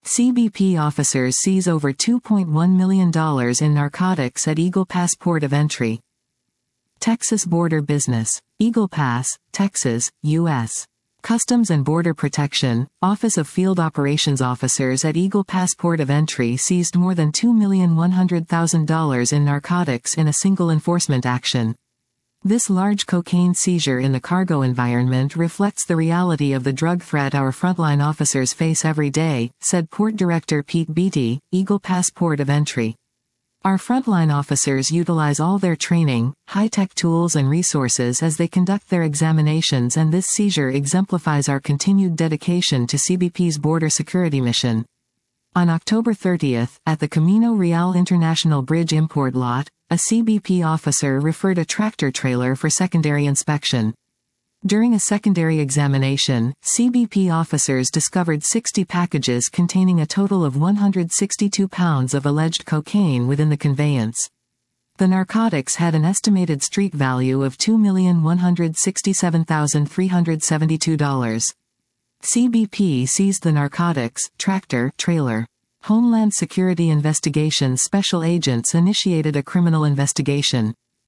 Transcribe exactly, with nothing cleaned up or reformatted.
C B P officers seize over two point one million dollars in narcotics at Eagle Pass port of entry. Texas border business. Eagle Pass, Texas, U S Customs and Border Protection, Office of Field Operations officers at Eagle Pass port of entry seized more than two million one hundred thousand dollars in narcotics in a single enforcement action. This large cocaine seizure in the cargo environment reflects the reality of the drug threat our frontline officers face every day, said Port Director Pete Beatty, Eagle Pass port of entry. Our frontline officers utilize all their training, high-tech tools and resources as they conduct their examinations, and this seizure exemplifies our continued dedication to C B P's border security mission. On October thirtieth, at the Camino Real International Bridge import lot, a C B P officer referred a tractor-trailer for secondary inspection. During a secondary examination, C B P officers discovered sixty packages containing a total of one hundred sixty-two pounds of alleged cocaine within the conveyance. The narcotics had an estimated street value of two million one hundred sixty-seven thousand three hundred seventy-two dollars. C B P seized the narcotics tractor trailer. Homeland Security Investigations special agents initiated a criminal investigation.